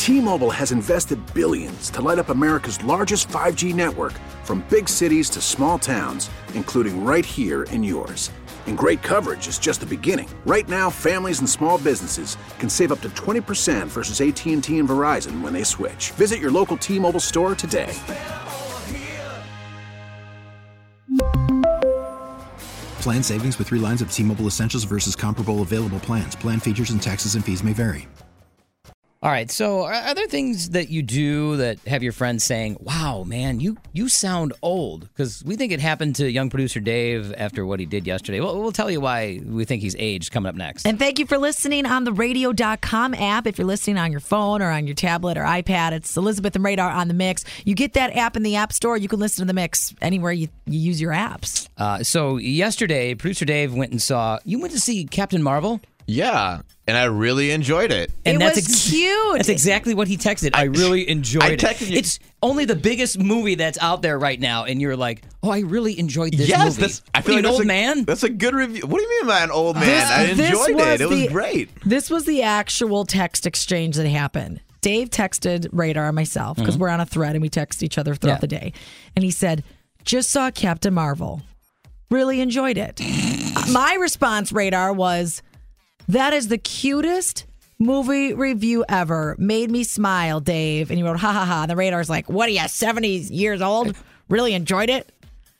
T-Mobile has invested billions to light up America's largest 5G network, from big cities to small towns, including right here in yours. And great coverage is just the beginning. Right now, families and small businesses can save up to 20% versus AT&T and Verizon when they switch. Visit your local T-Mobile store today. Plan savings with 3 lines of T-Mobile Essentials versus comparable available plans. Plan features and taxes and fees may vary. All right, so are there things that you do that have your friends saying, wow, man, you sound old? Because we think it happened to young producer Dave after what he did yesterday. We'll tell you why we think he's aged coming up next. And thank you for listening on the radio.com app. If you're listening on your phone or on your tablet or iPad, it's Elizabeth and Radar on the Mix. You get that app in the App Store. You can listen to the Mix anywhere you use your apps. So yesterday, producer Dave went to see Captain Marvel? Yeah, and I really enjoyed it. And it was cute. That's exactly what he texted. I really enjoyed it. It's only the biggest movie that's out there right now, and you're like, oh, I really enjoyed this movie. I feel like an old man? That's a good review. What do you mean by an old man? I enjoyed it. It was great. This was the actual text exchange that happened. Dave texted Radar and myself, because we're on a thread and we text each other throughout the day. And he said, just saw Captain Marvel. Really enjoyed it. My response, Radar, was, that is the cutest movie review ever. Made me smile, Dave. And he wrote, ha, ha, ha. And the Radar's like, what are you, 70 years old? Really enjoyed it?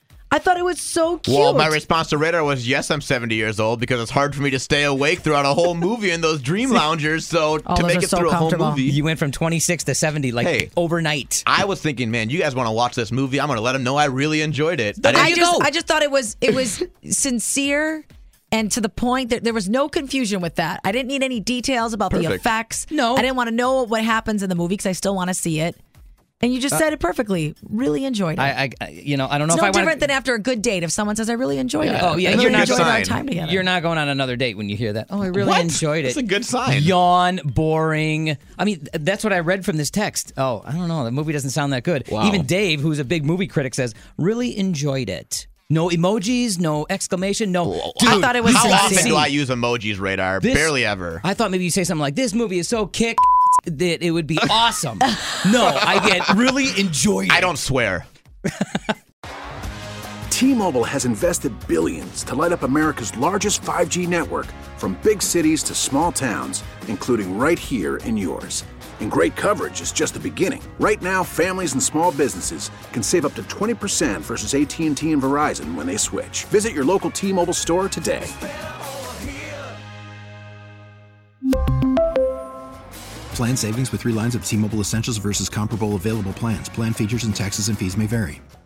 I thought it was so cute. Well, my response to Radar was, yes, I'm 70 years old because it's hard for me to stay awake throughout a whole movie in those dream loungers. So to make it through a whole movie. You went from 26 to 70 overnight. I was thinking, man, you guys want to watch this movie? I'm going to let them know I really enjoyed it. I just thought it was sincere. And to the point that there was no confusion with that. I didn't need any details about the effects. No. I didn't want to know what happens in the movie because I still want to see it. And you just said it perfectly. Really enjoyed it. I don't know it's if I want no different than after a good date. If someone says, I really enjoyed it. Oh, yeah. You're not enjoying our time together. You're not going on another date when you hear that. Oh, I really enjoyed it. That's a good sign. Yawn, boring. I mean, that's what I read from this text. Oh, I don't know. The movie doesn't sound that good. Wow. Even Dave, who's a big movie critic, says, really enjoyed it. No emojis, no exclamation, no. Dude, I thought it was How sincere. often do I use emojis, Radar? Barely ever. I thought maybe you say something like, this movie is so kick that it would be awesome. No, I get really enjoyed it. I don't swear. T-Mobile has invested billions to light up America's largest 5G network, from big cities to small towns, including right here in yours. And great coverage is just the beginning. Right now, families and small businesses can save up to 20% versus AT&T and Verizon when they switch. Visit your local T-Mobile store today. Plan savings with 3 lines of T-Mobile Essentials versus comparable available plans. Plan features and taxes and fees may vary.